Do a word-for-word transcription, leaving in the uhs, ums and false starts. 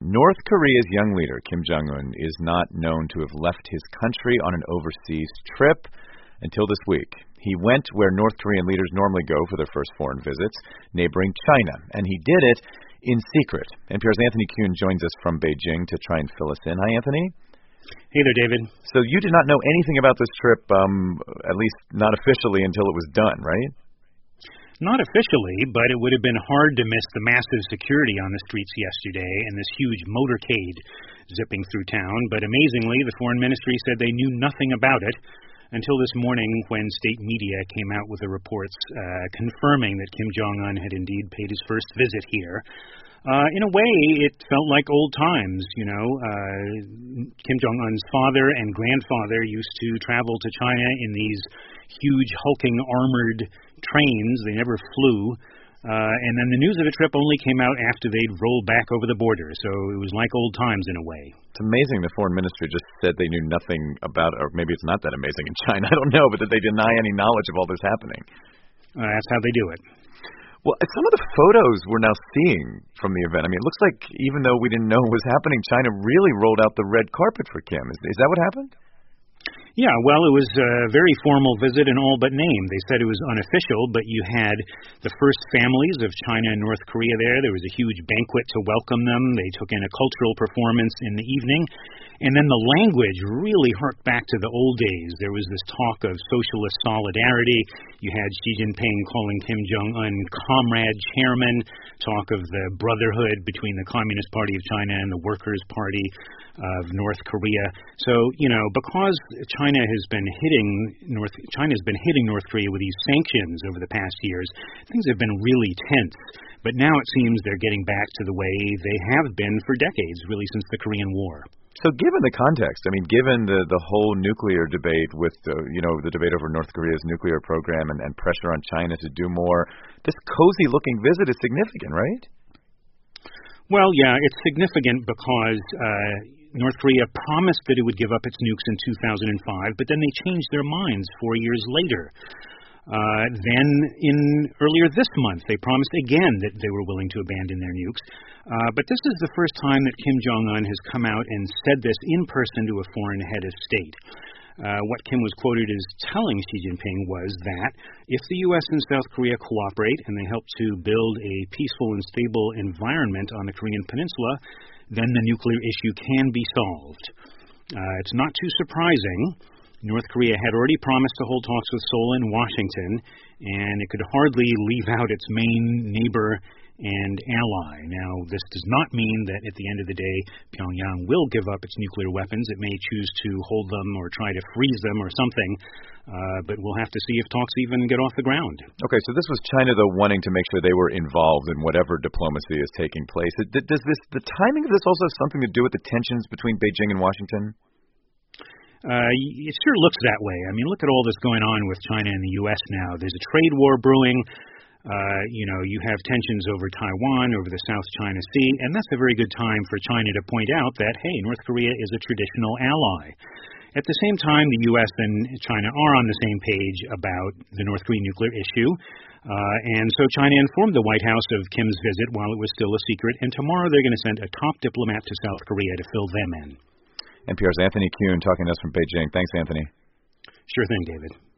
North Korea's young leader, Kim Jong-un, is not known to have left his country on an overseas trip until this week. He went where North Korean leaders normally go for their first foreign visits, neighboring China, and he did it in secret. N P R's Anthony Kuhn joins us from Beijing to try and fill us in. Hi, Anthony. Hey there, David. So you did not know anything about this trip, um, at least not officially, until it was done, right? Not officially, but it would have been hard to miss the massive security on the streets yesterday and this huge motorcade zipping through town. But amazingly, the foreign ministry said they knew nothing about it until this morning when state media came out with the reports uh, confirming that Kim Jong-un had indeed paid his first visit here. Uh, in a way, it felt like old times, you know. Uh, Kim Jong-un's father and grandfather used to travel to China in these huge, hulking, armored trains. They never flew. Uh, and then the news of the trip only came out after they'd rolled back over the border. So it was like old times in a way. It's amazing the foreign ministry just said they knew nothing about it, or maybe it's not that amazing in China. I don't know, but that they deny any knowledge of all this happening. Uh, that's how they do it. Well, some of the photos we're now seeing from the event, I mean, it looks like even though we didn't know it was happening, China really rolled out the red carpet for Kim. Is, is that what happened? Yeah, well, it was a very formal visit in all but name. They said it was unofficial, but you had the first families of China and North Korea there. There was a huge banquet to welcome them. They took in a cultural performance in the evening. And then the language really harked back to the old days. There was this talk of socialist solidarity. You had Xi Jinping calling Kim Jong-un comrade chairman, talk of the brotherhood between the Communist Party of China and the Workers' Party of North Korea. So, you know, because China has been hitting North China's been hitting North Korea with these sanctions over the past years, things have been really tense. But now it seems they're getting back to the way they have been for decades, really since the Korean War. So given the context, I mean, given the, the whole nuclear debate with, the, you know, the debate over North Korea's nuclear program and, and pressure on China to do more, this cozy-looking visit is significant, right? Well, yeah, it's significant because uh, North Korea promised that it would give up its nukes in two thousand five, but then they changed their minds four years later. Uh, then, in earlier this month, they promised again that they were willing to abandon their nukes. Uh, but this is the first time that Kim Jong-un has come out and said this in person to a foreign head of state. Uh, what Kim was quoted as telling Xi Jinping was that if the U S and South Korea cooperate and they help to build a peaceful and stable environment on the Korean peninsula, then the nuclear issue can be solved. Uh, it's not too surprising. North Korea had already promised to hold talks with Seoul and Washington, and it could hardly leave out its main neighbor and ally. Now, this does not mean that at the end of the day, Pyongyang will give up its nuclear weapons. It may choose to hold them or try to freeze them or something, uh, but we'll have to see if talks even get off the ground. Okay, so this was China, though, wanting to make sure they were involved in whatever diplomacy is taking place. Does this, the timing of this also have something to do with the tensions between Beijing and Washington? Uh, it sure looks that way. I mean, look at all this going on with China and the U S now. There's a trade war brewing. Uh, you know, you have tensions over Taiwan, over the South China Sea, and that's a very good time for China to point out that, hey, North Korea is a traditional ally. At the same time, the U S and China are on the same page about the North Korean nuclear issue. Uh, and so China informed the White House of Kim's visit while it was still a secret, and tomorrow they're going to send a top diplomat to South Korea to fill them in. N P R's Anthony Kuhn talking to us from Beijing. Thanks, Anthony. Sure thing, David.